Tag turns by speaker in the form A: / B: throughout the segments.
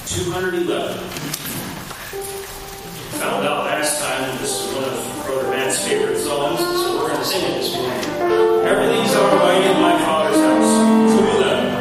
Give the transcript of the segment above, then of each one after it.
A: 211. Found out last time that this is one of Brother Matt's favorite songs, so we're going to sing it this morning. Everything's all right in my Father's house. 211.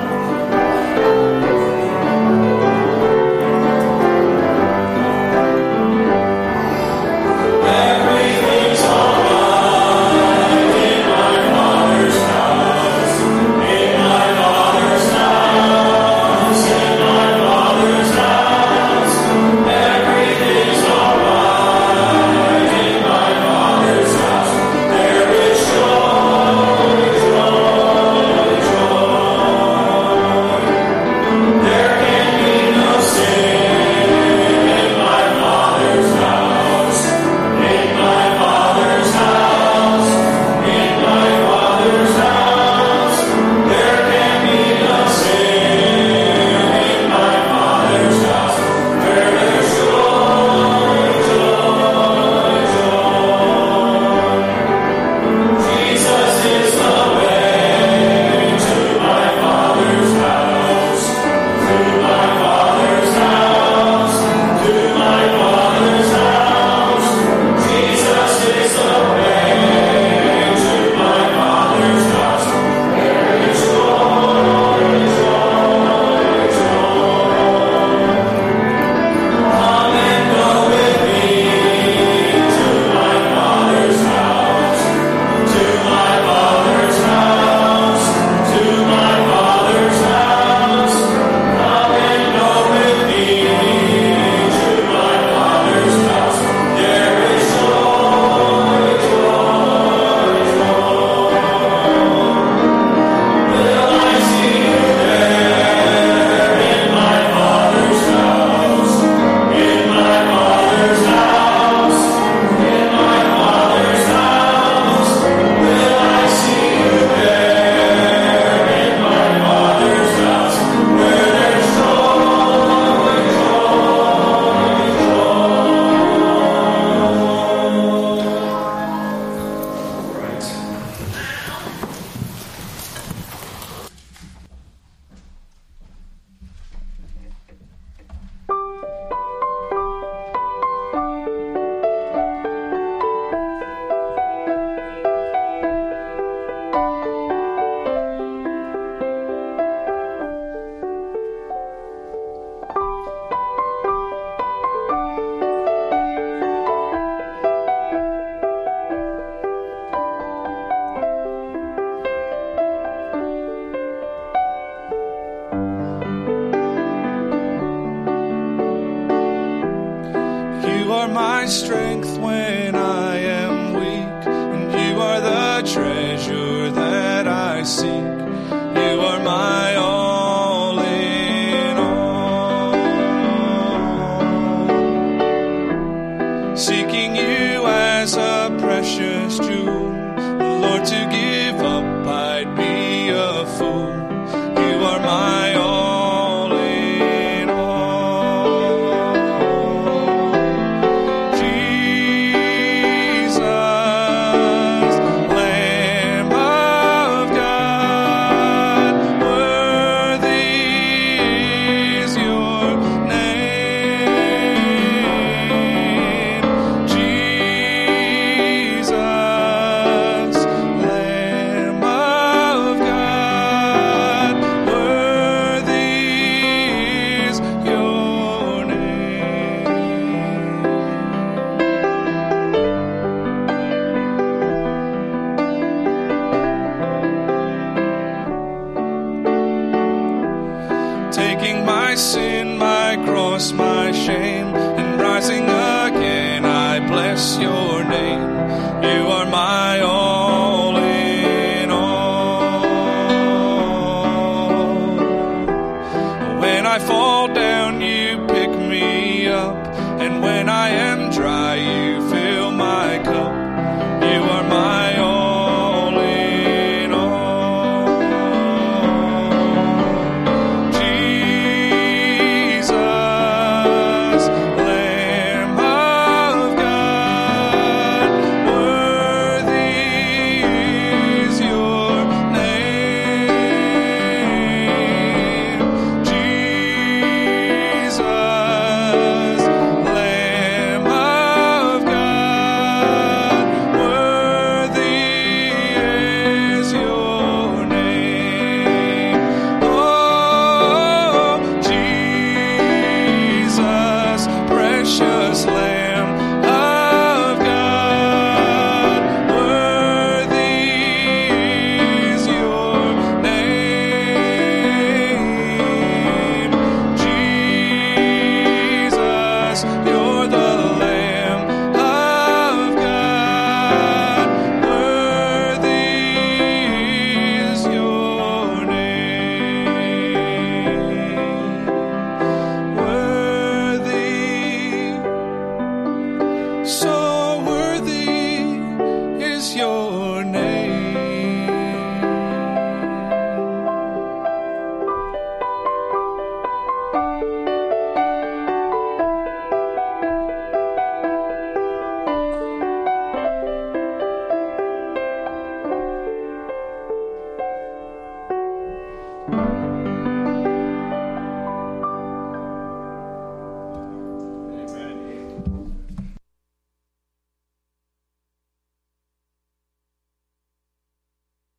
B: Jesus.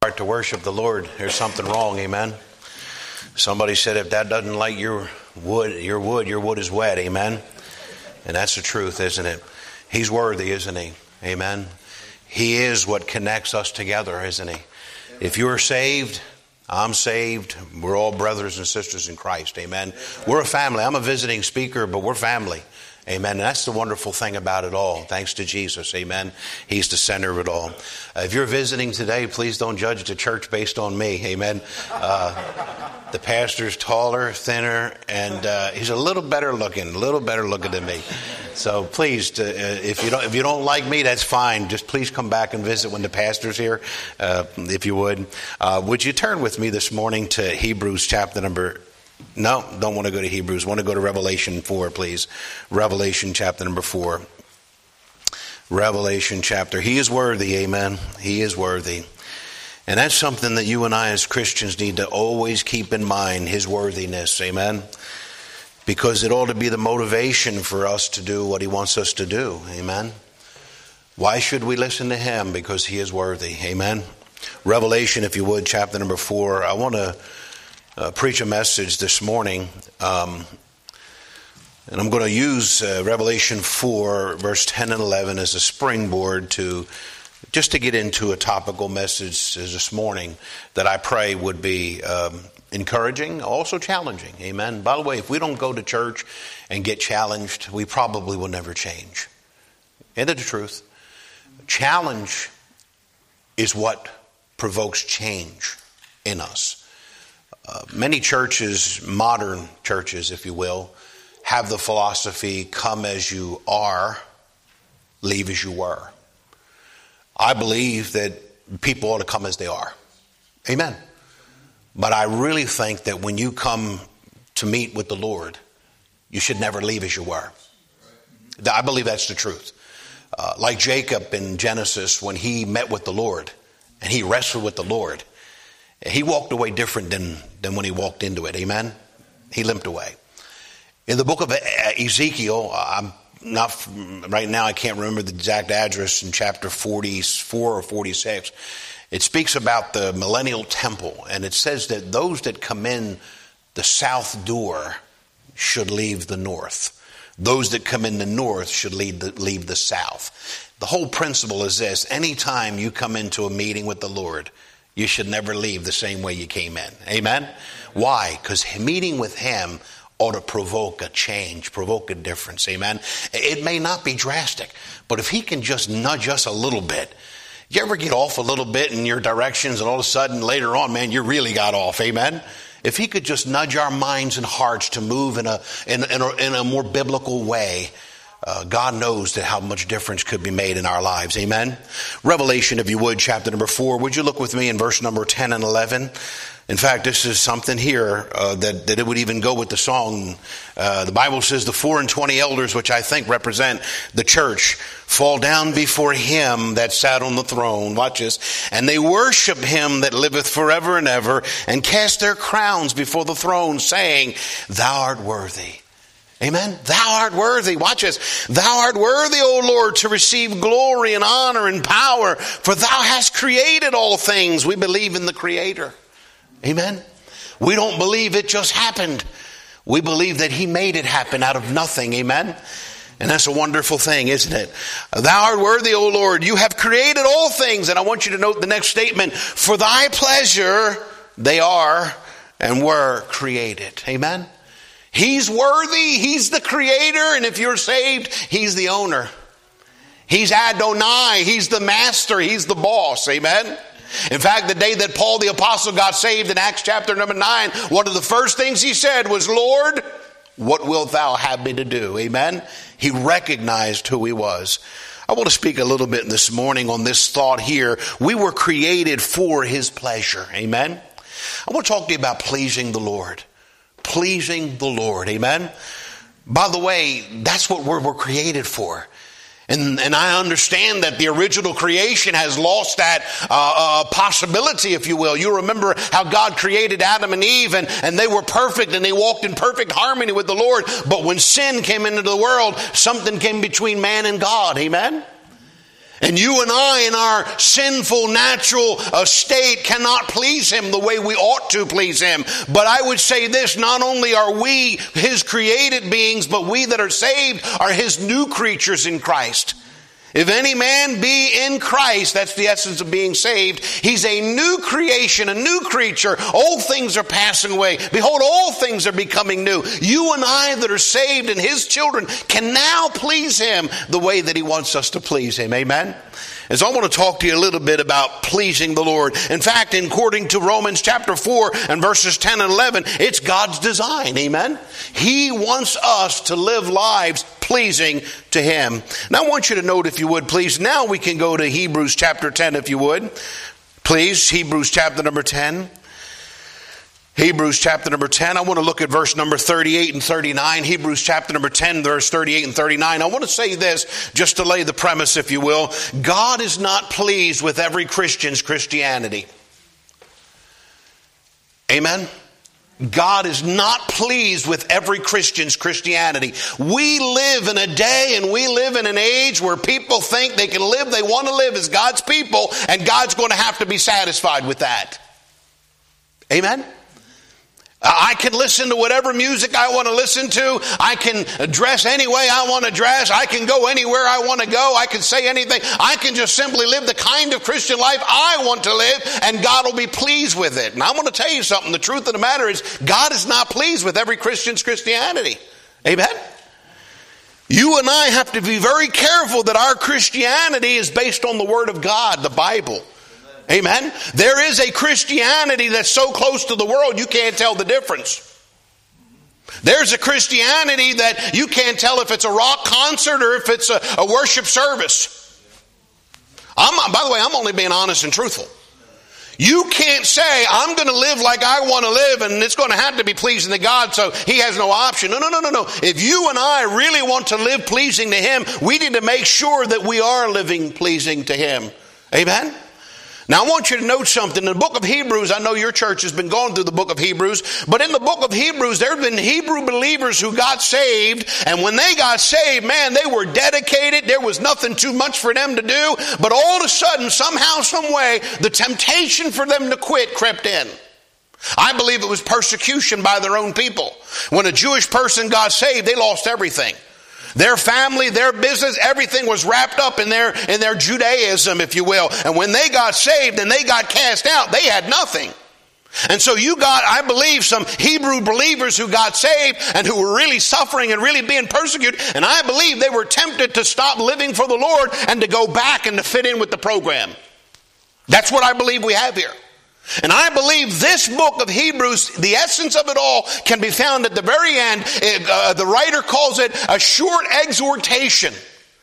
B: heart to worship the Lord, there's something wrong, amen? Somebody said if that doesn't light your wood is wet, amen? And that's the truth, isn't it? He's worthy, isn't he? Amen? He is what connects us together, isn't he? If you're saved, I'm saved. We're all brothers and sisters in Christ, amen? We're a family. I'm a visiting speaker, but we're family. Amen. And that's the wonderful thing about it all. Thanks to Jesus. Amen. He's the center of it all. If you're visiting today, please don't judge the church based on me. Amen. The pastor's taller, thinner, and he's a little better looking than me. So please, if you don't like me, that's fine. Just please come back and visit when the pastor's here, if you would. Would you turn with me this morning to Hebrews chapter number... No, don't want to go to Hebrews. Want to go to Revelation 4, please. Revelation chapter number 4. Revelation chapter. He is worthy, amen. He is worthy. And that's something that you and I as Christians need to always keep in mind, his worthiness, amen. Because it ought to be the motivation for us to do what he wants us to do, amen. Why should we listen to him? Because he is worthy, amen. Revelation, if you would, chapter number 4. I want to preach a message this morning, and I'm going to use Revelation 4 verse 10 and 11 as a springboard to get into a topical message this morning that I pray would be encouraging, also challenging. Amen. By the way, if we don't go to church and get challenged, we probably will never change. Isn't it the truth? Challenge is what provokes change in us. Many churches, modern churches, if you will, have the philosophy, come as you are, leave as you were. I believe that people ought to come as they are. Amen. But I really think that when you come to meet with the Lord, you should never leave as you were. I believe that's the truth. Like Jacob in Genesis, when he met with the Lord and he wrestled with the Lord, he walked away different than when he walked into it. Amen? He limped away. In the book of Ezekiel, I'm not right now, I can't remember the exact address, in chapter 44 or 46, it speaks about the millennial temple. And it says that those that come in the south door should leave the north. Those that come in the north should leave the south. The whole principle is this: anytime you come into a meeting with the Lord, you should never leave the same way you came in. Amen? Why? Because meeting with him ought to provoke a change, provoke a difference. Amen? It may not be drastic, but if he can just nudge us a little bit. You ever get off a little bit in your directions and all of a sudden later on, man, you really got off. Amen? If he could just nudge our minds and hearts to move in a more biblical way, God knows that how much difference could be made in our lives. Amen. Revelation, if you would, chapter number 4. Would you look with me in verse number 10 and 11? In fact, this is something here that it would even go with the song. The Bible says the 24 elders, which I think represent the church, fall down before him that sat on the throne. Watch this. And they worship him that liveth forever and ever, and cast their crowns before the throne, saying, Thou art worthy. Amen. Thou art worthy. Watch this. Thou art worthy, O Lord, to receive glory and honor and power, for thou hast created all things. We believe in the Creator. Amen. We don't believe it just happened. We believe that he made it happen out of nothing. Amen. And that's a wonderful thing, isn't it? Thou art worthy, O Lord. You have created all things. And I want you to note the next statement. For thy pleasure they are and were created. Amen. He's worthy. He's the creator. And if you're saved, he's the owner. He's Adonai. He's the master. He's the boss. Amen. In fact, the day that Paul the apostle got saved in Acts chapter number 9, one of the first things he said was, Lord, what wilt thou have me to do? Amen. He recognized who he was. I want to speak a little bit this morning on this thought here. We were created for his pleasure. Amen. I want to talk to you about pleasing the Lord. Pleasing the Lord. Amen. By the way, that's what we're created for. And I understand that the original creation has lost that possibility, if you will. You remember how God created Adam and Eve, and they were perfect, and they walked in perfect harmony with the Lord. But when sin came into the world, something came between man and God. Amen? And you and I, in our sinful, natural state, cannot please Him the way we ought to please Him. But I would say this, not only are we His created beings, but we that are saved are His new creatures in Christ. If any man be in Christ, that's the essence of being saved, he's a new creation, a new creature. Old things are passing away. Behold, all things are becoming new. You and I that are saved and His children can now please Him the way that He wants us to please Him. Amen? And so I want to talk to you a little bit about pleasing the Lord. In fact, according to Romans chapter 4 and verses 10 and 11, it's God's design. Amen? He wants us to live lives pleasing to Him. Now I want you to note, if you would, please, now we can go to Hebrews chapter 10, if you would. Please, Hebrews chapter number 10. Hebrews chapter number 10. I want to look at verse number 38 and 39. Hebrews chapter number 10, verse 38 and 39. I want to say this, just to lay the premise, if you will. God is not pleased with every Christian's Christianity. Amen? God is not pleased with every Christian's Christianity. We live in a day and we live in an age where people think they can live, they want to live as God's people, and God's going to have to be satisfied with that. Amen? I can listen to whatever music I want to listen to. I can dress any way I want to dress. I can go anywhere I want to go. I can say anything. I can just simply live the kind of Christian life I want to live, and God will be pleased with it. And I'm going to tell you something. The truth of the matter is, God is not pleased with every Christian's Christianity. Amen? You and I have to be very careful that our Christianity is based on the Word of God, the Bible. Amen. There is a Christianity that's so close to the world you can't tell the difference. There's a Christianity that you can't tell if it's a rock concert or if it's a worship service. By the way, I'm only being honest and truthful. You can't say, I'm going to live like I want to live and it's going to have to be pleasing to God, so He has no option. No. If you and I really want to live pleasing to Him, we need to make sure that we are living pleasing to Him. Amen? Now I want you to note something. In the book of Hebrews, I know your church has been going through the book of Hebrews, but in the book of Hebrews, there have been Hebrew believers who got saved, and when they got saved, man, they were dedicated. There was nothing too much for them to do, but all of a sudden, somehow, some way, the temptation for them to quit crept in. I believe it was persecution by their own people. When a Jewish person got saved, they lost everything. Their family, their business, everything was wrapped up in their Judaism, if you will. And when they got saved and they got cast out, they had nothing. And so you got, I believe, some Hebrew believers who got saved and who were really suffering and really being persecuted. And I believe they were tempted to stop living for the Lord and to go back and to fit in with the program. That's what I believe we have here. And I believe this book of Hebrews, the essence of it all, can be found at the very end. The writer calls it a short exhortation.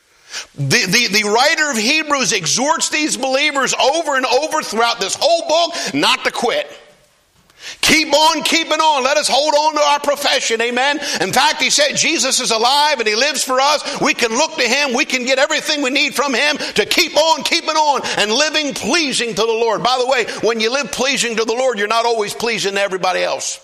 B: The writer of Hebrews exhorts these believers over and over throughout this whole book not to quit. Keep on keeping on. Let us hold on to our profession. Amen. In fact, he said Jesus is alive and He lives for us. We can look to Him. We can get everything we need from Him to keep on keeping on and living pleasing to the Lord. By the way, when you live pleasing to the Lord, you're not always pleasing to everybody else.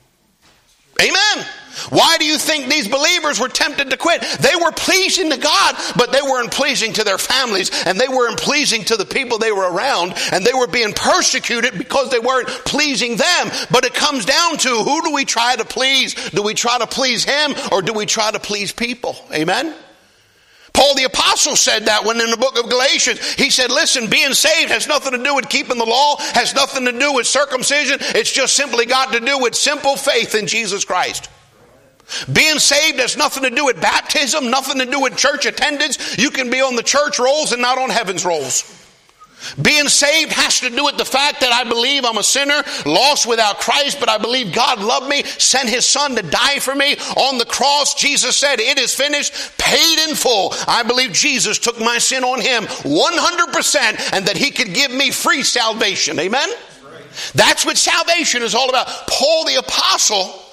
B: Amen. Why do you think these believers were tempted to quit? They were pleasing to God, but they weren't pleasing to their families, and they weren't pleasing to the people they were around, and they were being persecuted because they weren't pleasing them. But it comes down to, who do we try to please? Do we try to please Him, or do we try to please people? Amen? Paul the Apostle said that when in the book of Galatians, he said, listen, being saved has nothing to do with keeping the law, has nothing to do with circumcision. It's just simply got to do with simple faith in Jesus Christ. Being saved has nothing to do with baptism, nothing to do with church attendance. You can be on the church rolls and not on heaven's rolls. Being saved has to do with the fact that I believe I'm a sinner, lost without Christ, but I believe God loved me, sent His Son to die for me on the cross. Jesus said, it is finished, paid in full. I believe Jesus took my sin on Him 100%, and that He could give me free salvation. Amen? That's what salvation is all about. Paul the Apostle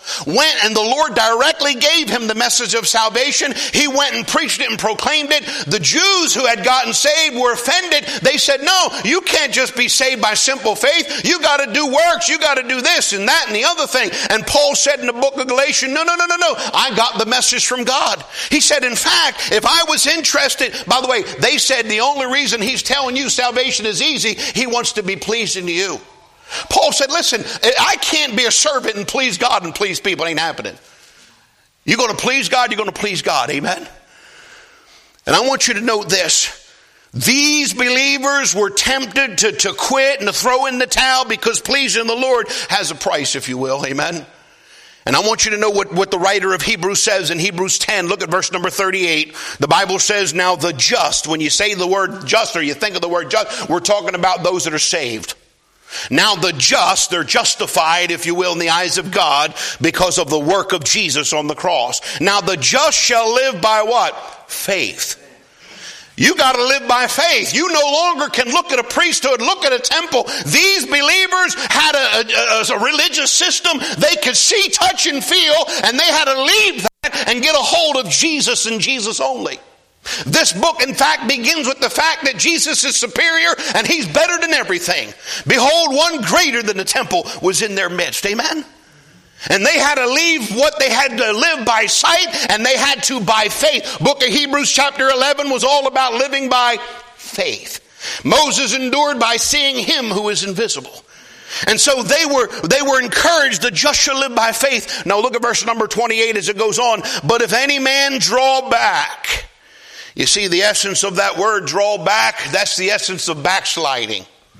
B: went and the Lord directly gave him the message of salvation. He went and preached it and proclaimed it. The Jews who had gotten saved were offended. They said, no, you can't just be saved by simple faith. You got to do works. You got to do this and that and the other thing. And Paul said in the book of Galatians, no. I got the message from God. He said, in fact, if I was interested, by the way, they said the only reason he's telling you salvation is easy, he wants to be pleasing to you. Paul said, listen, I can't be a servant and please God and please people. It ain't happening. You're going to please God, you're going to please God. Amen? And I want you to note this. These believers were tempted to quit and to throw in the towel because pleasing the Lord has a price, if you will. Amen? And I want you to know what the writer of Hebrews says in Hebrews 10. Look at verse number 38. The Bible says, now the just, when you say the word just or you think of the word just, we're talking about those that are saved. Now the just, they're justified, if you will, in the eyes of God because of the work of Jesus on the cross. Now the just shall live by what? Faith. You got to live by faith. You no longer can look at a priesthood, look at a temple. These believers had a religious system they could see, touch, and feel, and they had to leave that and get a hold of Jesus and Jesus only. This book, in fact, begins with the fact that Jesus is superior and he's better than everything. Behold, one greater than the temple was in their midst. Amen? And they had to leave what they had to live by sight, and they had to by faith. Book of Hebrews chapter 11 was all about living by faith. Moses endured by seeing him who is invisible. And so they were encouraged, the just shall live by faith. Now look at verse number 28 as it goes on. But if any man draw back, you see the essence of that word, draw back, that's the essence of backsliding.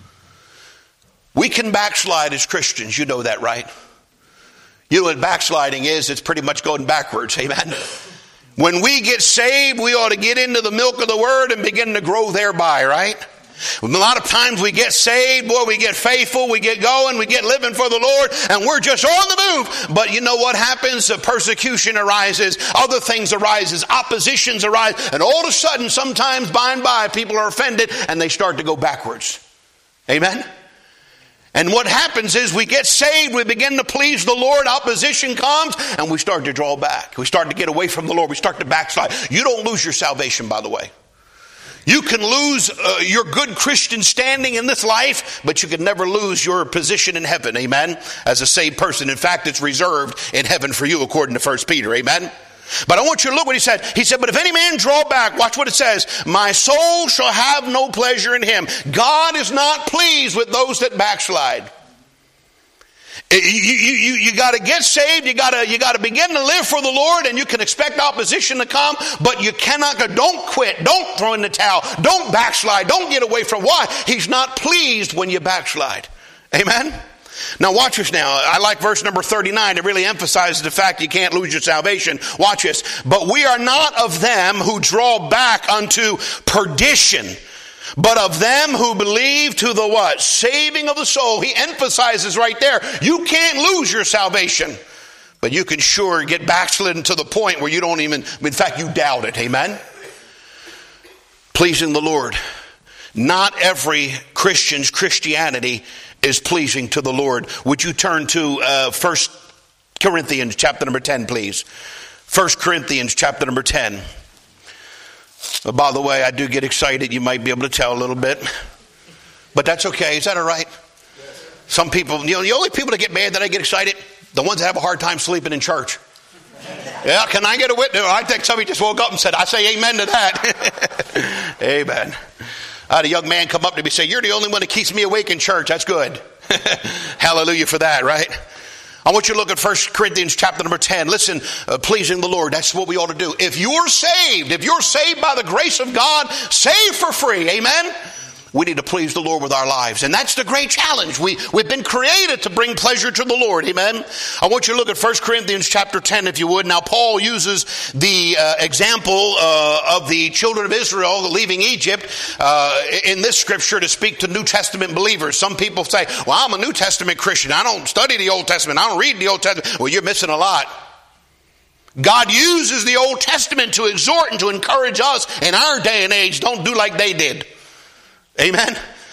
B: We can backslide as Christians, you know that, right? You know what backsliding is? It's pretty much going backwards, amen? When we get saved, we ought to get into the milk of the word and begin to grow thereby, right? A lot of times we get saved, boy, we get faithful, we get going, we get living for the Lord, and we're just on the move. But you know what happens? Persecution arises, other things arises, oppositions arise, and all of a sudden, sometimes by and by, people are offended and they start to go backwards. Amen? And what happens is we get saved, we begin to please the Lord, opposition comes, and we start to draw back. We start to get away from the Lord. We start to backslide. You don't lose your salvation, by the way. You can lose your good Christian standing in this life, but you can never lose your position in heaven, amen, as a saved person. In fact, it's reserved in heaven for you, according to 1 Peter, amen. But I want you to look what he said. He said, but if any man draw back, watch what it says, my soul shall have no pleasure in him. God is not pleased with those that backslide. You got to get saved. You got to begin to live for the Lord, and you can expect opposition to come, but you cannot go. Don't quit. Don't throw in the towel. Don't backslide. Don't get away from why? He's not pleased when you backslide. Amen? Now watch this now. I like verse number 39. It really emphasizes the fact you can't lose your salvation. Watch this. But we are not of them who draw back unto perdition, but of them who believe to the what? Saving of the soul. He emphasizes right there, you can't lose your salvation, but you can sure get backslidden to the point where you don't even, in fact, you doubt it. Amen? Pleasing the Lord. Not every Christian's Christianity is pleasing to the Lord. Would you turn to 1 Corinthians chapter number 10, please? 1 Corinthians chapter number 10. By the way, I do get excited. You might be able to tell a little bit. But that's okay. Is that all right? Some people, the only people that get mad that I get excited, the ones that have a hard time sleeping in church. Yeah, can I get a witness? I think somebody just woke up and said, I say amen to that. Amen. I had a young man come up to me and say, you're the only one that keeps me awake in church. That's good. Hallelujah for that, right? I want you to look at 1 Corinthians chapter number 10. Listen, pleasing the Lord. That's what we ought to do. If you're saved by the grace of God, saved for free. Amen? We need to please the Lord with our lives. And that's the great challenge. We've been created to bring pleasure to the Lord. Amen? I want you to look at 1 Corinthians chapter 10, if you would. Now, Paul uses the example of the children of Israel leaving Egypt in this scripture to speak to New Testament believers. Some people say, well, I'm a New Testament Christian. I don't study the Old Testament. I don't read the Old Testament. Well, you're missing a lot. God uses the Old Testament to exhort and to encourage us in our day and age. Don't do like they did. Amen.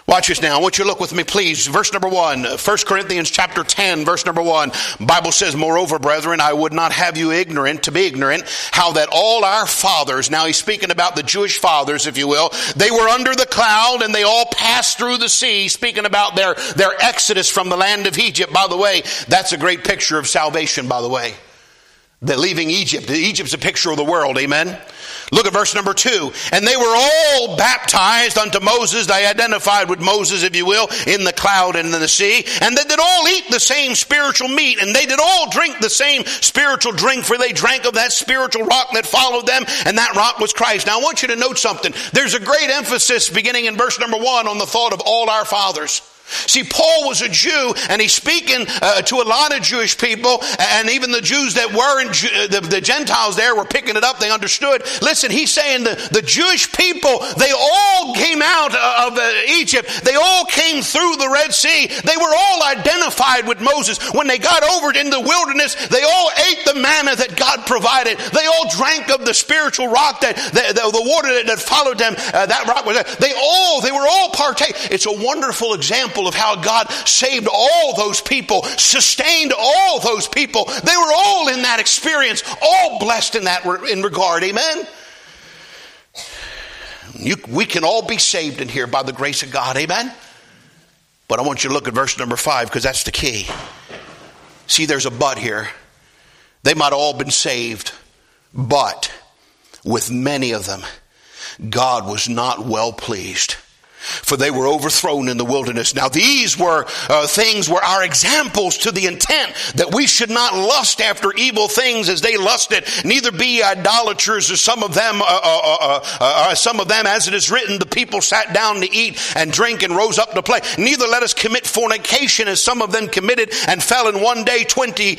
B: Watch this now. I want you to look with me, please. Verse number 1, 1 Corinthians chapter 10, verse number 1. Bible says, moreover, brethren, I would not have you to be ignorant, how that all our fathers, now he's speaking about the Jewish fathers, if you will, they were under the cloud and they all passed through the sea, speaking about their exodus from the land of Egypt. By the way, that's a great picture of salvation, by the way. They're leaving Egypt. Egypt's a picture of the world, amen? Look at verse number 2. And they were all baptized unto Moses. They identified with Moses, if you will, in the cloud and in the sea. And they did all eat the same spiritual meat. And they did all drink the same spiritual drink, for they drank of that spiritual rock that followed them. And that rock was Christ. Now I want you to note something. There's a great emphasis beginning in verse number 1 on the thought of all our fathers. See, Paul was a Jew, and he's speaking to a lot of Jewish people, and even the Jews that weren't, the Gentiles there were picking it up. They understood. Listen, he's saying the Jewish people, they all came out of Egypt. They all came through the Red Sea. They were all identified with Moses. When they got over in the wilderness, they all ate the manna that God provided. They all drank of the spiritual rock, the water that followed them. That rock was there. They were all partake. It's a wonderful example of how God saved all those people, sustained all those people. They were all in that experience, all blessed in regard. Amen? We can all be saved in here by the grace of God. Amen? But I want you to look at verse number 5, because that's the key. See, there's a but here. They might have all been saved, but with many of them, God was not well pleased, for they were overthrown in the wilderness. Now these were things were our examples, to the intent that we should not lust after evil things as they lusted, neither be idolaters, as some of them, as it is written, the people sat down to eat and drink and rose up to play. Neither let us commit fornication, as some of them committed and fell in one day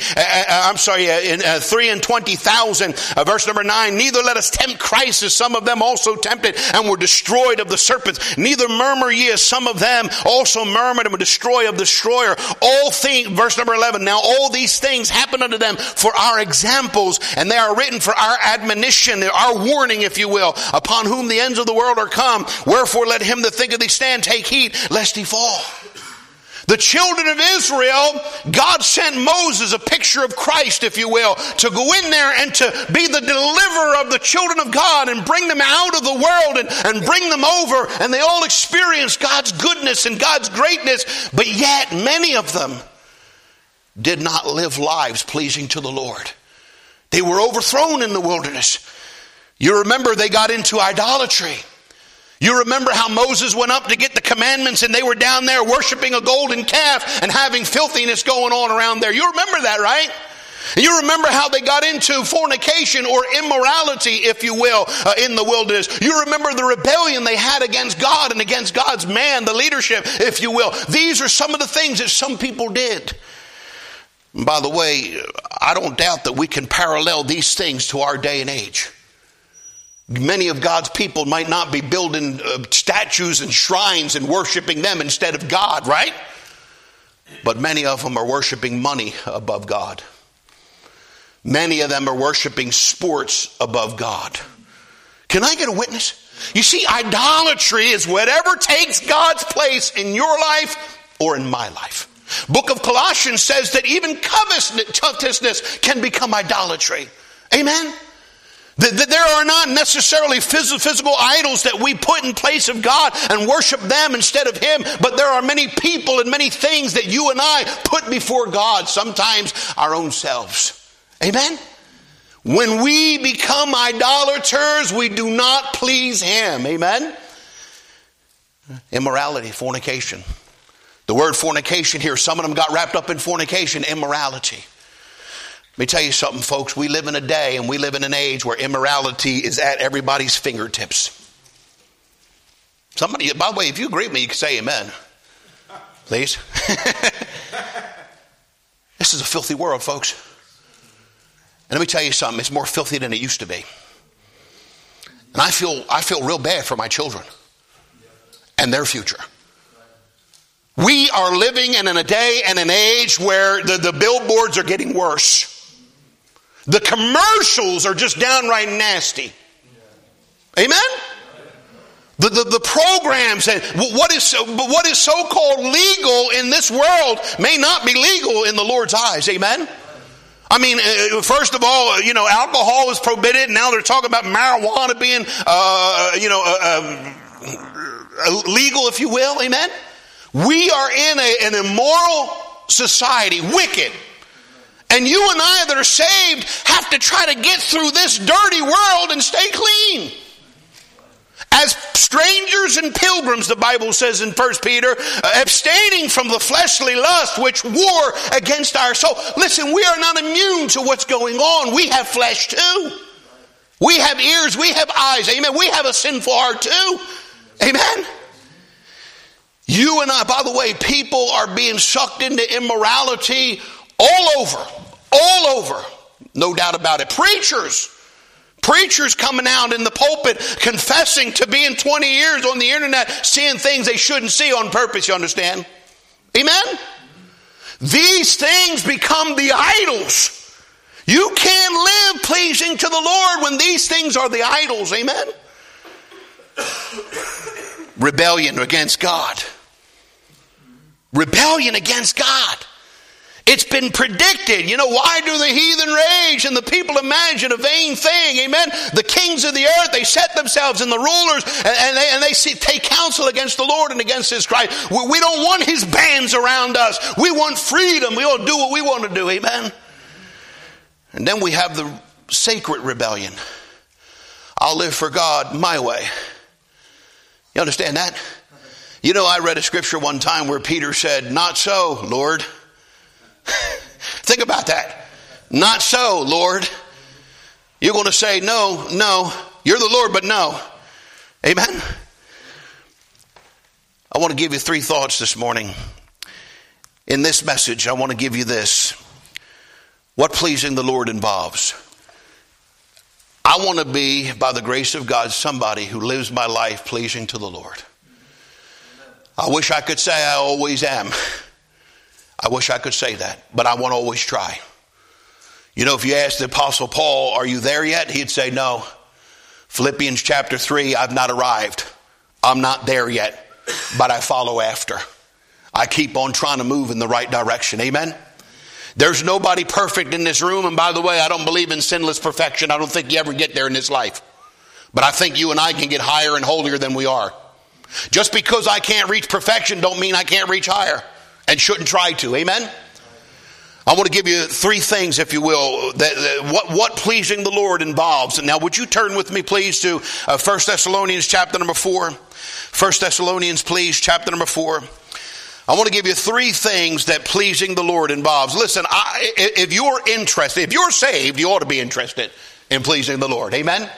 B: 320,000. Verse number 9, neither let us tempt Christ, as some of them also tempted and were destroyed of the serpents. Neither murmur ye, as some of them also murmured and were destroyed of the destroyer. All things, verse number 11, now all these things happen unto them for our examples, and they are written for our admonition, our warning, if you will, upon whom the ends of the world are come. Wherefore let him that thinketh he stand take heed, lest he fall. The children of Israel, God sent Moses, a picture of Christ, if you will, to go in there and to be the deliverer of the children of God and bring them out of the world and bring them over. And they all experienced God's goodness and God's greatness. But yet many of them did not live lives pleasing to the Lord. They were overthrown in the wilderness. You remember they got into idolatry. You remember how Moses went up to get the commandments, and they were down there worshiping a golden calf and having filthiness going on around there. You remember that, right? And you remember how they got into fornication or immorality, if you will, in the wilderness. You remember the rebellion they had against God and against God's man, the leadership, if you will. These are some of the things that some people did. And by the way, I don't doubt that we can parallel these things to our day and age. Many of God's people might not be building statues and shrines and worshiping them instead of God, right? But many of them are worshiping money above God. Many of them are worshiping sports above God. Can I get a witness? You see, idolatry is whatever takes God's place in your life or in my life. Book of Colossians says that even covetousness can become idolatry. Amen? That there are not necessarily physical idols that we put in place of God and worship them instead of Him, but there are many people and many things that you and I put before God, sometimes our own selves. Amen? When we become idolaters, we do not please Him. Amen? Immorality, fornication. The word fornication here, some of them got wrapped up in fornication, immorality. Let me tell you something, folks. We live in a day and we live in an age where immorality is at everybody's fingertips. Somebody, by the way, if you agree with me, you can say amen. Please. This is a filthy world, folks. And let me tell you something. It's more filthy than it used to be. And I feel real bad for my children and their future. We are living in a day and an age where the billboards are getting worse. The commercials are just downright nasty. Amen? The programs and what is so-called legal in this world may not be legal in the Lord's eyes. Amen? I mean, first of all, alcohol is prohibited, and now they're talking about marijuana being, legal, if you will. Amen? We are in an immoral society, wicked. And you and I that are saved have to try to get through this dirty world and stay clean. As strangers and pilgrims, the Bible says in 1 Peter, abstaining from the fleshly lust which war against our soul. Listen, we are not immune to what's going on. We have flesh too. We have ears, we have eyes. Amen. We have a sinful heart too. Amen. You and I, by the way, people are being sucked into immorality all over. No doubt about it. Preachers coming out in the pulpit confessing to being 20 years on the internet, seeing things they shouldn't see on purpose, you understand? Amen? These things become the idols. You can't live pleasing to the Lord when these things are the idols. Amen? Rebellion against God. Rebellion against God. It's been predicted. Why do the heathen rage and the people imagine a vain thing? Amen. The kings of the earth, they set themselves in the rulers and they take counsel against the Lord and against his Christ. We don't want his bands around us. We want freedom. We all do what we want to do. Amen. And then we have the sacred rebellion. I'll live for God my way. You understand that? I read a scripture one time where Peter said, "Not so, Lord." Think about that. Not so, Lord. You're going to say, no, you're the Lord, but no. Amen. I want to give you 3 thoughts this morning. In this message, I want to give you this. What pleasing the Lord involves. I want to be, by the grace of God, somebody who lives my life pleasing to the Lord. I wish I could say I always am. I wish I could say that, but I won't always try. If you ask the Apostle Paul, are you there yet? He'd say no. Philippians chapter 3, I've not arrived. I'm not there yet, but I follow after. I keep on trying to move in the right direction. Amen? There's nobody perfect in this room, and by the way, I don't believe in sinless perfection. I don't think you ever get there in this life. But I think you and I can get higher and holier than we are. Just because I can't reach perfection don't mean I can't reach higher. And shouldn't try to. Amen? I want to give you 3 things, if you will, what pleasing the Lord involves. And now would you turn with me, please, to 1 Thessalonians chapter number 4. 1 Thessalonians, please, chapter number 4. I want to give you 3 things that pleasing the Lord involves. Listen, if you're interested, if you're saved, you ought to be interested in pleasing the Lord. Amen?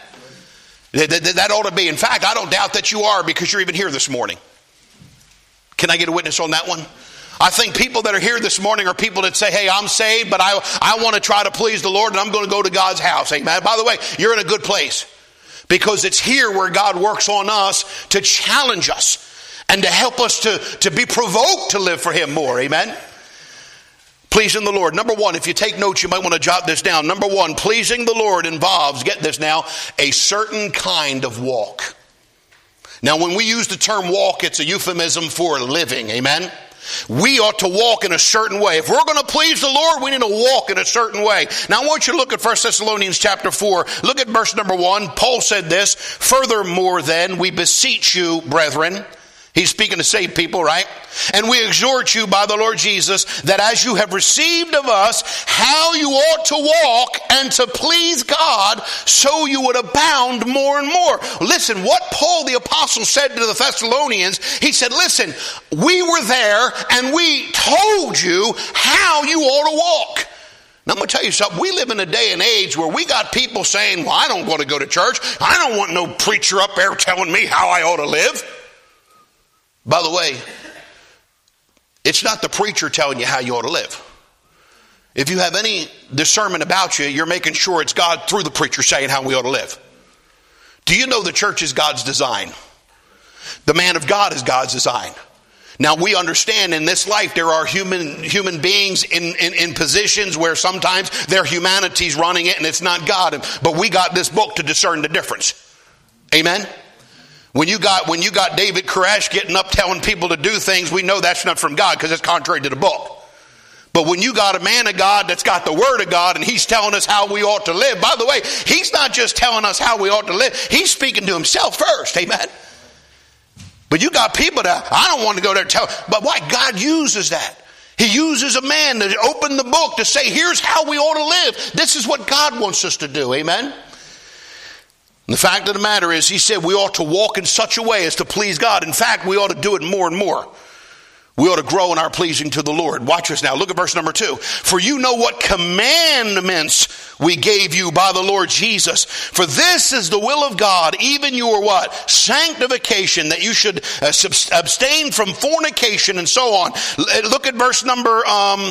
B: That ought to be. In fact, I don't doubt that you are because you're even here this morning. Can I get a witness on that one? I think people that are here this morning are people that say, hey, I'm saved, but I want to try to please the Lord and I'm going to go to God's house. Amen. By the way, you're in a good place because it's here where God works on us to challenge us and to help us to be provoked to live for him more. Amen. Pleasing the Lord. Number 1, if you take notes, you might want to jot this down. Number 1, pleasing the Lord involves, get this now, a certain kind of walk. Now, when we use the term walk, it's a euphemism for living. Amen. We ought to walk in a certain way. If we're going to please the Lord, we need to walk in a certain way. Now I want you to look at 1 Thessalonians chapter 4. Look at verse number 1. Paul said this, furthermore then, we beseech you, brethren. He's speaking to saved people, right? And we exhort you by the Lord Jesus that as you have received of us how you ought to walk and to please God, so you would abound more and more. Listen, what Paul the apostle said to the Thessalonians, he said, listen, we were there and we told you how you ought to walk. Now I'm going to tell you something. We live in a day and age where we got people saying, well, I don't want to go to church. I don't want no preacher up there telling me how I ought to live. By the way, it's not the preacher telling you how you ought to live. If you have any discernment about you, you're making sure it's God through the preacher saying how we ought to live. Do you know the church is God's design? The man of God is God's design. Now we understand in this life there are human beings in positions where sometimes their humanity's running it and it's not God. But we got this book to discern the difference. Amen? When you got David Koresh getting up telling people to do things, we know that's not from God because it's contrary to the book. But when you got a man of God that's got the word of God and he's telling us how we ought to live. By the way, he's not just telling us how we ought to live. He's speaking to himself first. Amen. But you got people that, I don't want to go there and tell. But why? God uses that. He uses a man to open the book to say, here's how we ought to live. This is what God wants us to do. Amen. And the fact of the matter is, he said we ought to walk in such a way as to please God. In fact, we ought to do it more and more. We ought to grow in our pleasing to the Lord. Watch this now. Look at verse number 2. For you know what commandments we gave you by the Lord Jesus. For this is the will of God, even your what? Sanctification, that you should abstain from fornication and so on. Look at verse number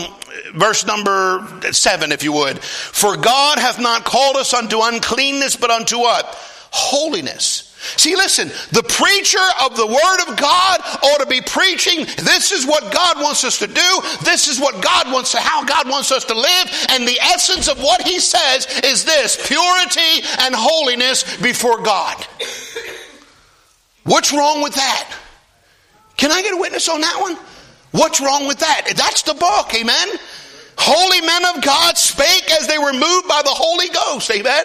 B: 7, if you would. For God hath not called us unto uncleanness, but unto what? Holiness. See, listen, the preacher of the Word of God ought to be preaching, this is what God wants us to do, this is what God wants to, how God wants us to live, and the essence of what he says is this, purity and holiness before God. What's wrong with that? Can I get a witness on that one? What's wrong with that? That's the book, amen? Holy men of God spake as they were moved by the Holy Ghost, amen?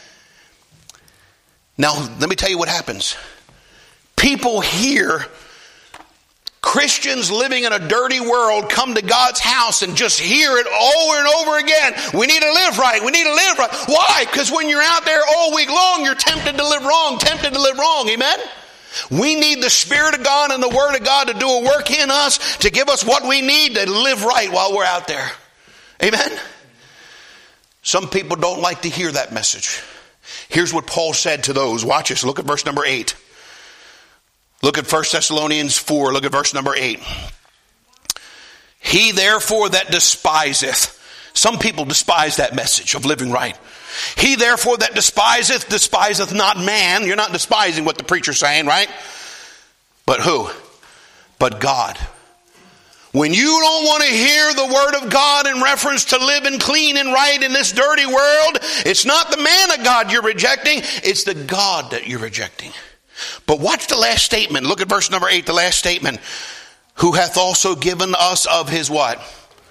B: Now, let me tell you what happens. People hear Christians living in a dirty world come to God's house and just hear it over and over again. We need to live right. We need to live right. Why? Because when you're out there all week long, you're tempted to live wrong, Amen? We need the Spirit of God and the Word of God to do a work in us to give us what we need to live right while we're out there. Amen? Some people don't like to hear that message. Here's what Paul said to those. Watch this. Look at verse number 8. Look at 1 Thessalonians 4. Look at verse number 8. He therefore that despiseth. Some people despise that message of living right. He therefore that despiseth not man. You're not despising what the preacher's saying, right? But who? But God. When you don't want to hear the word of God in reference to living clean and right in this dirty world, it's not the man of God you're rejecting, it's the God that you're rejecting. But watch the last statement. Look at verse number 8, the last statement. Who hath also given us of his what?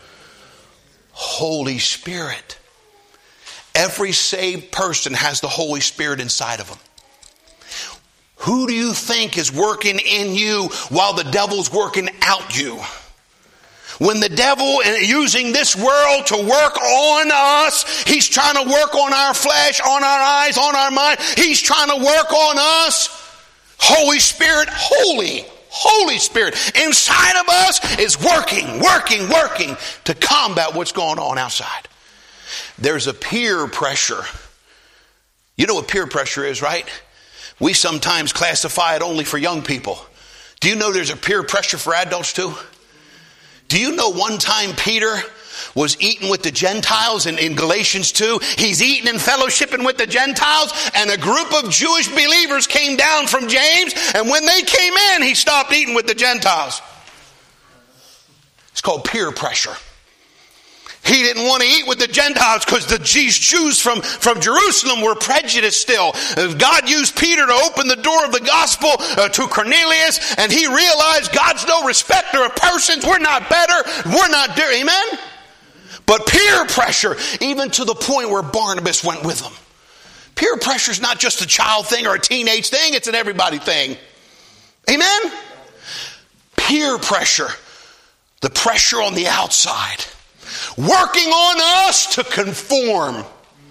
B: Holy Spirit. Every saved person has the Holy Spirit inside of them. Who do you think is working in you while the devil's working out you? When the devil is using this world to work on us, he's trying to work on our flesh, on our eyes, on our mind. He's trying to work on us. Holy Spirit, Holy Spirit inside of us is working to combat what's going on outside. There's a peer pressure. You know what peer pressure is, right? We sometimes classify it only for young people. Do you know there's a peer pressure for adults too? Do you know one time Peter was eating with the Gentiles in Galatians 2? He's eating and fellowshipping with the Gentiles, and a group of Jewish believers came down from James, and when they came in, he stopped eating with the Gentiles. It's called peer pressure. He didn't want to eat with the Gentiles because the Jews from Jerusalem were prejudiced still. God used Peter to open the door of the gospel to Cornelius, and he realized God's no respecter of persons. We're not better. We're not different. Amen? But peer pressure, even to the point where Barnabas went with them. Peer pressure is not just a child thing or a teenage thing. It's an everybody thing. Amen? Peer pressure. The pressure on the outside. Working on us to conform.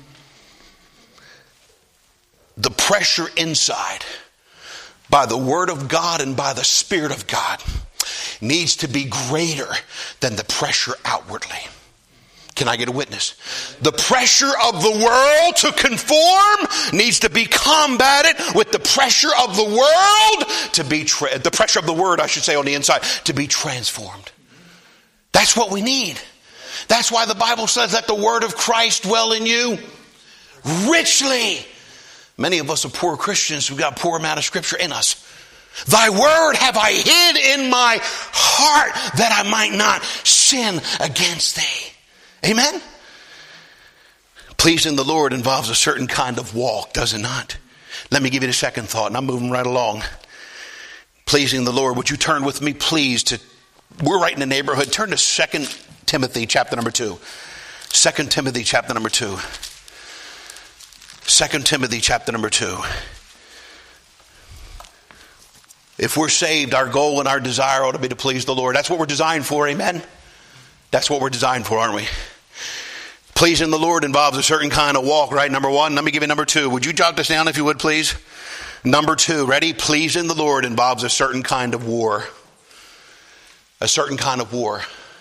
B: The pressure inside by the Word of God and by the Spirit of God needs to be greater than the pressure outwardly. Can I get a witness? The pressure of the world to conform needs to be combated with the pressure of the world to be, the pressure of the Word, I should say, on the inside, to be transformed. That's what we need. That's why the Bible says that the word of Christ dwell in you richly. Many of us are poor Christians who've got a poor amount of scripture in us. Thy word have I hid in my heart that I might not sin against thee. Amen? Pleasing the Lord involves a certain kind of walk, does it not? Let me give you the second thought, and I'm moving right along. Pleasing the Lord. Would you turn with me, please, we're right in the neighborhood. Turn to 2 Timothy chapter number 2. 2 Timothy chapter number 2. 2 Timothy chapter number 2. If we're saved, our goal and our desire ought to be to please the Lord. That's what we're designed for, amen? That's what we're designed for, aren't we? Pleasing the Lord involves a certain kind of walk, right? Number one. Let me give you number two. Would you jot this down if you would, please? Number two, ready? Pleasing the Lord involves a certain kind of war. A certain kind of war.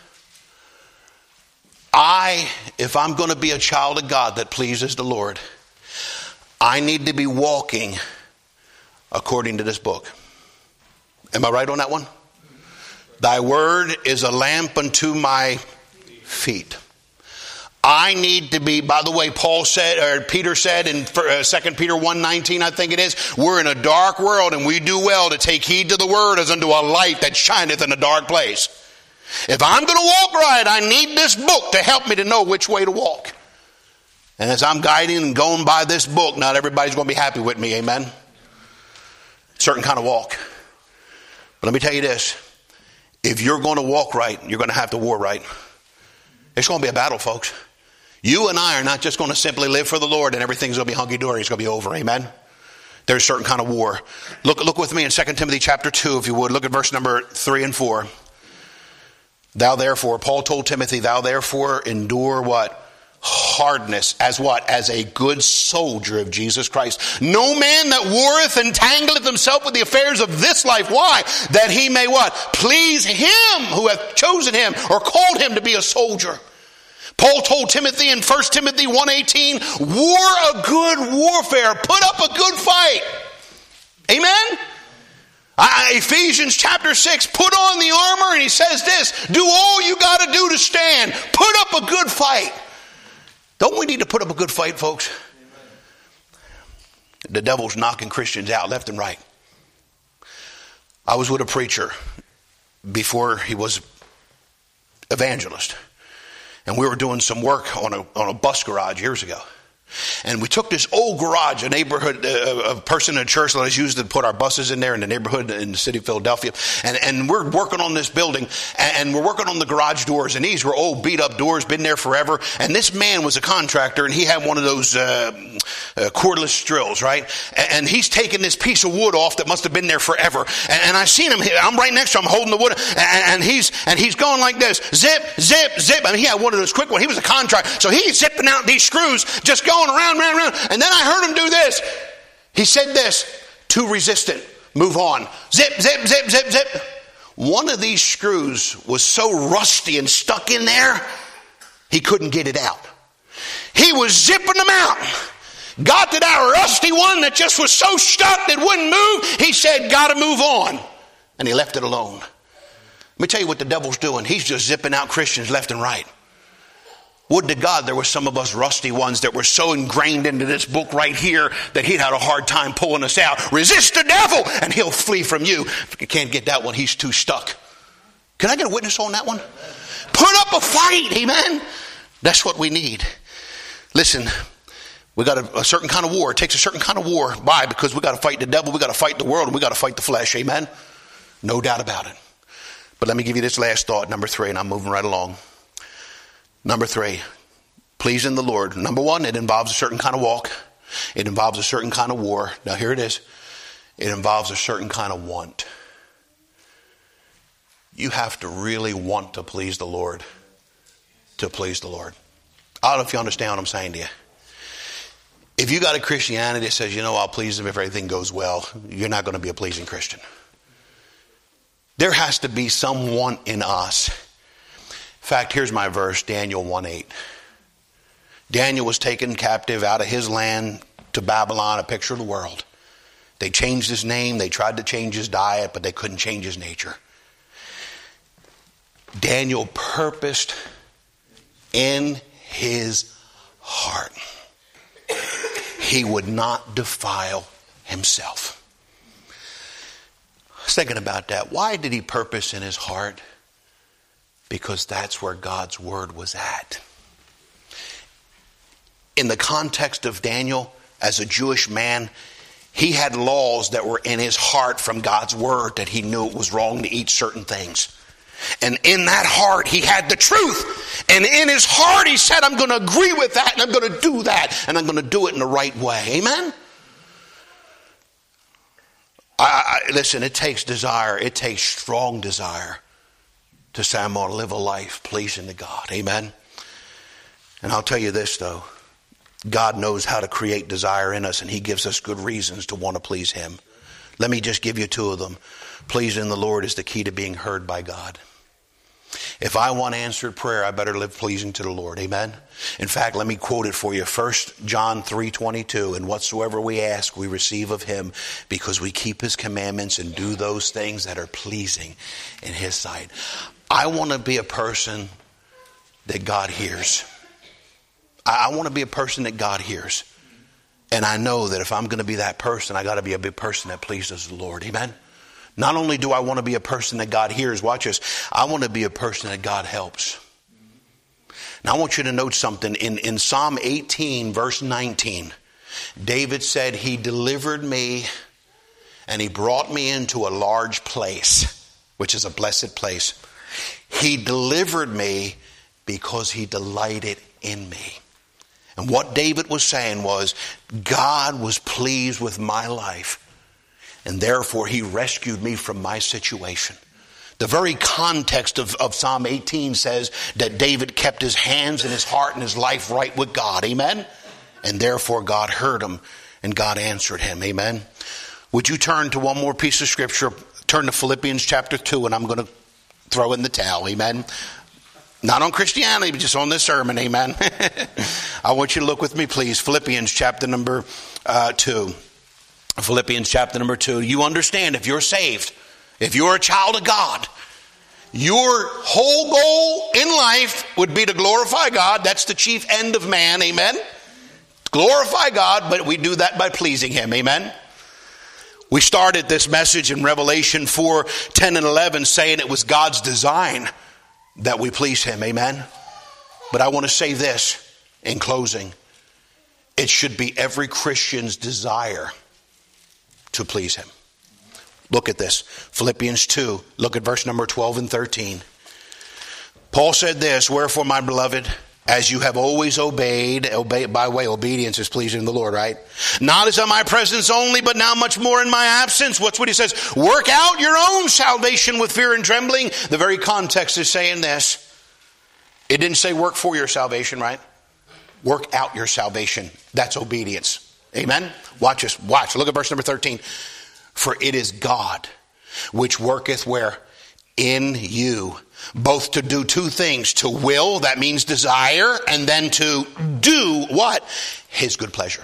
B: If I'm going to be a child of God that pleases the Lord, I need to be walking according to this book. Am I right on that one? Thy word is a lamp unto my feet. I need to be, by the way, Peter said in 2 Peter 1:19, I think it is, we're in a dark world and we do well to take heed to the word as unto a light that shineth in a dark place. If I'm going to walk right, I need this book to help me to know which way to walk. And as I'm guiding and going by this book, not everybody's going to be happy with me, amen? Certain kind of walk. But let me tell you this. If you're going to walk right, you're going to have to war right. It's going to be a battle, folks. You and I are not just going to simply live for the Lord and everything's going to be hunky-dory. It's going to be over, amen? There's a certain kind of war. Look with me in 2 Timothy chapter 2, if you would. Look at verse number 3 and 4. Thou therefore, Paul told Timothy, thou therefore endure what? Hardness as what? As a good soldier of Jesus Christ. No man that warreth entangleth himself with the affairs of this life. Why? That he may what? Please him who hath chosen him or called him to be a soldier. Paul told Timothy in 1 Timothy 1:18, war a good warfare. Put up a good fight. Amen? Ephesians chapter 6, put on the armor, and he says this, do all you got to do to stand. Put up a good fight. Don't we need to put up a good fight, folks? The devil's knocking Christians out left and right. I was with a preacher before he was evangelist. And we were doing some work on a bus garage years ago. And we took this old garage, a neighborhood, a person in a church that was used to put our buses in there in the neighborhood in the city of Philadelphia. And we're working on this building, and we're working on the garage doors. And these were old beat up doors, been there forever. And this man was a contractor, and he had one of those cordless drills, right? And he's taking this piece of wood off that must have been there forever. And I seen him. I'm right next to him, holding the wood, and he's going like this, zip, zip, zip. I mean, he had one of those quick ones. He was a contractor, so he's zipping out these screws, just going around. And then I heard him do this. He said this, too resistant, move on. Zip, zip, zip, zip, zip. One of these screws was so rusty and stuck in there, he couldn't get it out. He was zipping them out. Got to that rusty one that just was so stuck that wouldn't move. He said, got to move on. And he left it alone. Let me tell you what the devil's doing. He's just zipping out Christians left and right. Would to God there were some of us rusty ones that were so ingrained into this book right here that he'd had a hard time pulling us out. Resist the devil and he'll flee from you. If you can't get that one, he's too stuck. Can I get a witness on that one? Put up a fight, amen? That's what we need. Listen, we got a certain kind of war. It takes a certain kind of war. Why? Because we got to fight the devil, we got to fight the world, and we got to fight the flesh, amen? No doubt about it. But let me give you this last thought, number 3, and I'm moving right along. Number 3, pleasing the Lord. Number 1, it involves a certain kind of walk. It involves a certain kind of war. Now here it is. It involves a certain kind of want. You have to really want to please the Lord to please the Lord. I don't know if you understand what I'm saying to you. If you got a Christianity that says, I'll please him if everything goes well, you're not going to be a pleasing Christian. There has to be some want in us. In fact, here's my verse, Daniel 1:8. Daniel was taken captive out of his land to Babylon, a picture of the world. They changed his name. They tried to change his diet, but they couldn't change his nature. Daniel purposed in his heart he would not defile himself. I was thinking about that. Why did he purpose in his heart? Because that's where God's word was at. In the context of Daniel, as a Jewish man, He had laws that were in his heart from God's word that he knew it was wrong to eat certain things. And in that heart, he had the truth. And in his heart, he said, I'm going to agree with that, and I'm going to do that, and I'm going to do it in the right way. Amen? Listen, it takes desire. It takes strong desire to say, I'm going to live a life pleasing to God. Amen? And I'll tell you this, though. God knows how to create desire in us, and he gives us good reasons to want to please him. Let me just give you two of them. Pleasing the Lord is the key to being heard by God. If I want answered prayer, I better live pleasing to the Lord. Amen? In fact, let me quote it for you. 1 John 3:22, and whatsoever we ask, we receive of him, because we keep his commandments and do those things that are pleasing in his sight. I want to be a person that God hears. I want to be a person that God hears. And I know that if I'm going to be that person, I got to be a big person that pleases the Lord. Amen? Not only do I want to be a person that God hears, watch this, I want to be a person that God helps. Now I want you to note something. In Psalm 18, verse 19, David said, he delivered me and he brought me into a large place, which is a blessed place. He delivered me because he delighted in me. And what David was saying was, God was pleased with my life, and therefore he rescued me from my situation. The very context of Psalm 18 says that David kept his hands and his heart and his life right with God. Amen? And therefore God heard him and God answered him. Amen? Would you turn to one more piece of scripture? Turn to Philippians chapter 2, and I'm going to throw in the towel. Amen? Not on Christianity, but just on this sermon. Amen. I want you to look with me, please. Philippians chapter number 2. Philippians chapter number 2. You understand, if you're saved, if you're a child of God, your whole goal in life would be to glorify God. That's the chief end of man. Amen. Glorify God, but we do that by pleasing him. Amen. We started this message in Revelation 4:10 and 11 saying it was God's design that we please him. Amen. But I want to say this in closing. It should be every Christian's desire to please him. Look at this. Philippians 2. Look at verse number 12 and 13. Paul said this, wherefore, my beloved, as you have always obeyed by way, obedience is pleasing the Lord, right? Not as in my presence only, but now much more in my absence. What's what he says? Work out your own salvation with fear and trembling. The very context is saying this. It didn't say work for your salvation, right? Work out your salvation. That's obedience. Amen? Watch this. Watch. Look at verse number 13. For it is God which worketh where? In you. Both to do two things. To will, that means desire, and then to do what? His good pleasure.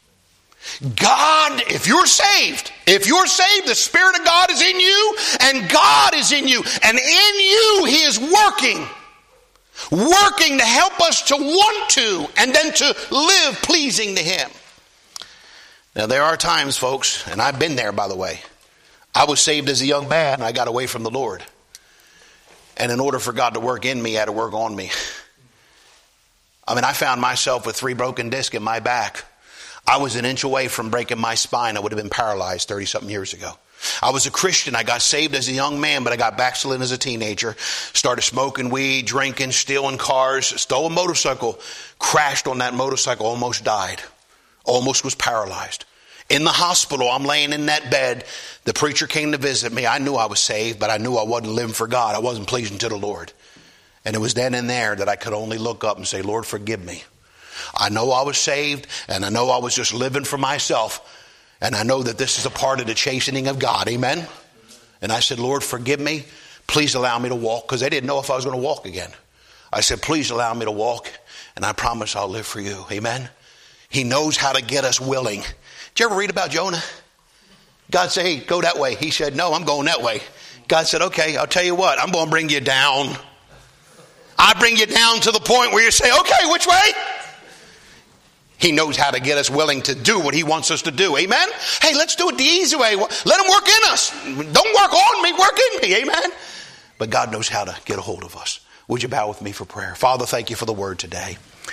B: God, if you're saved, the Spirit of God is in you, and God is in you, and in you He is working to help us to want to, and then to live pleasing to Him. Now there are times, folks, and I've been there, by the way. I was saved as a young man, and I got away from the Lord. And in order for God to work in me, He had to work on me. I found myself with 3 broken discs in my back. I was an inch away from breaking my spine. I would have been paralyzed 30-something years ago. I was a Christian. I got saved as a young man, but I got backslidden as a teenager. Started smoking weed, drinking, stealing cars, stole a motorcycle, crashed on that motorcycle, almost died. Almost was paralyzed. In the hospital, I'm laying in that bed. The preacher came to visit me. I knew I was saved, but I knew I wasn't living for God. I wasn't pleasing to the Lord. And it was then and there that I could only look up and say, Lord, forgive me. I know I was saved, and I know I was just living for myself. And I know that this is a part of the chastening of God. Amen? And I said, Lord, forgive me. Please allow me to walk, because they didn't know if I was going to walk again. I said, please allow me to walk, and I promise I'll live for you. Amen? He knows how to get us willing. Did you ever read about Jonah? God said, hey, go that way. He said, no, I'm going that way. God said, okay, I'll tell you what, I'm going to bring you down. I bring you down to the point where you say, okay, which way? He knows how to get us willing to do what He wants us to do. Amen? Hey, let's do it the easy way. Let Him work in us. Don't work on me, work in me. Amen? But God knows how to get a hold of us. Would you bow with me for prayer? Father, thank you for the word today.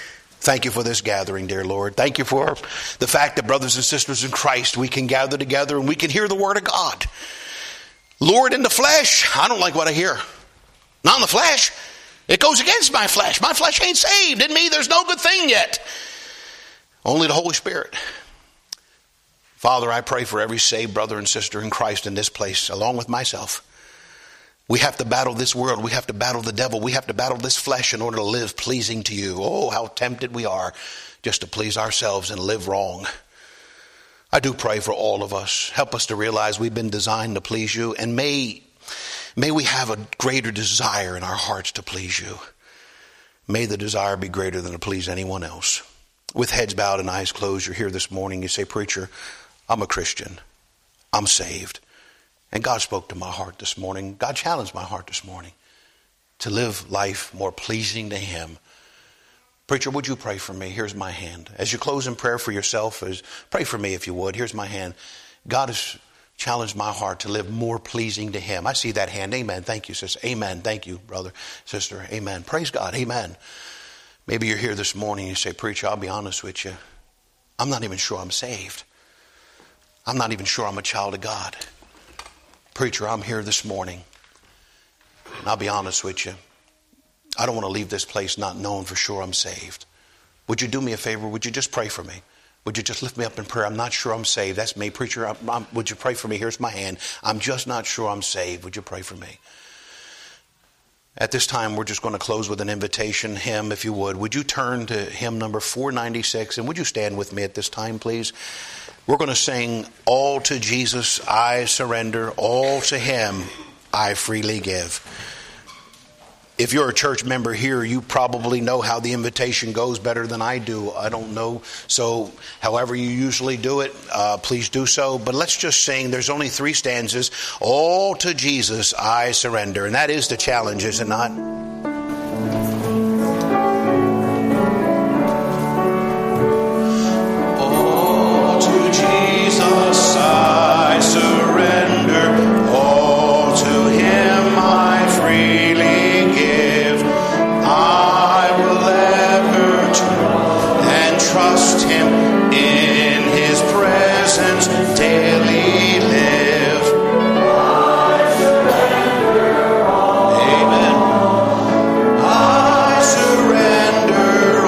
B: Thank you for this gathering, dear Lord. Thank you for the fact that brothers and sisters in Christ, we can gather together and we can hear the word of God. Lord, in the flesh, I don't like what I hear. Not in the flesh. It goes against my flesh. My flesh ain't saved. In me, there's no good thing yet. Only the Holy Spirit. Father, I pray for every saved brother and sister in Christ in this place, along with myself. We have to battle this world. We have to battle the devil. We have to battle this flesh in order to live pleasing to you. Oh, how tempted we are just to please ourselves and live wrong. I do pray for all of us. Help us to realize we've been designed to please you. And may we have a greater desire in our hearts to please you. May the desire be greater than to please anyone else. With heads bowed and eyes closed, you're here this morning. You say, preacher, I'm a Christian. I'm saved. And God spoke to my heart this morning. God challenged my heart this morning to live life more pleasing to him. Preacher, would you pray for me? Here's my hand. As you close in prayer for yourself, pray for me if you would. Here's my hand. God has challenged my heart to live more pleasing to him. I see that hand. Amen. Thank you, sister. Amen. Thank you, brother, sister. Amen. Praise God. Amen. Maybe you're here this morning and you say, preacher, I'll be honest with you. I'm not even sure I'm saved. I'm not even sure I'm a child of God. Preacher, I'm here this morning, and I'll be honest with you. I don't want to leave this place not knowing for sure I'm saved. Would you do me a favor? Would you just pray for me? Would you just lift me up in prayer? I'm not sure I'm saved. That's me, preacher. Would you pray for me? Here's my hand. I'm just not sure I'm saved. Would you pray for me? At this time, we're just going to close with an invitation hymn, if you would. Would you turn to hymn number 496, and would you stand with me at this time, please? We're going to sing, all to Jesus I surrender, all to him I freely give. If you're a church member here, you probably know how the invitation goes better than I do. I don't know. So however you usually do it, please do so. But let's just sing. There's only 3 stanzas. All to Jesus I surrender. And that is the challenge, is it not? All to Jesus I surrender. All to him I freely give. I will ever turn and trust him, in his presence daily live. I surrender all. Amen. I surrender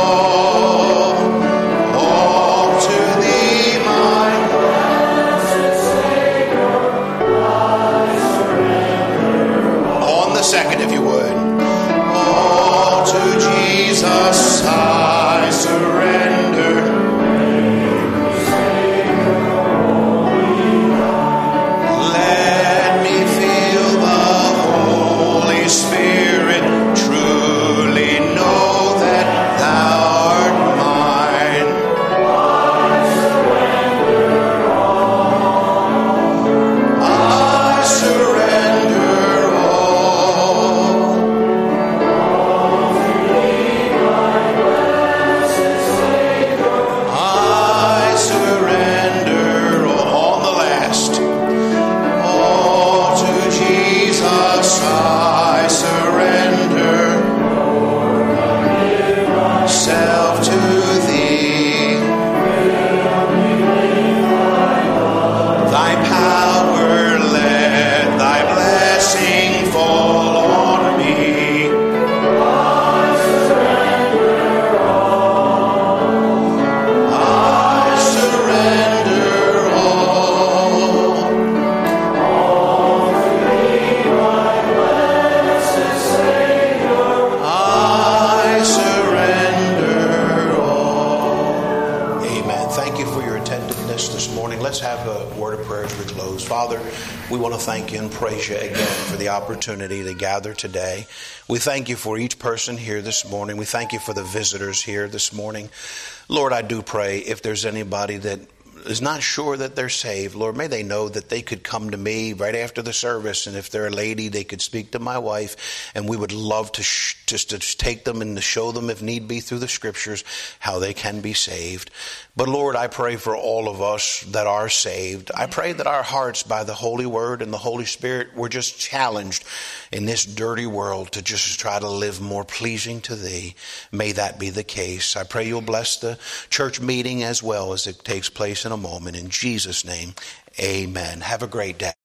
B: all to thee, my blessed Savior. I surrender all. On the second, if you would. All to Jesus I surrender. Let me feel the Holy Spirit, truly know that thou art mine. I surrender all. I surrender all. I surrender all. On the last. All to Jesus I surrender. Self to thee. Thy power let thy blessing fall on me. I surrender all. I surrender all. I surrender all. Amen. Thank you for your attentiveness this morning. Let's have a word of prayer as we close. Father, we want to thank you and praise you again for the opportunity to gather today. We thank you for each person here this morning. We thank you for the visitors here this morning. Lord, I do pray if there's anybody that is not sure that they're saved, Lord, may they know that they could come to me right after the service, and if they're a lady, they could speak to my wife, and we would love to just to take them and to show them, if need be, through the scriptures, how they can be saved. But Lord, I pray for all of us that are saved. I pray that our hearts, by the Holy Word and the Holy Spirit, were just challenged in this dirty world to just try to live more pleasing to Thee. May that be the case. I pray You'll bless the church meeting as well as it takes place in a moment. In Jesus' name, amen. Have a great day.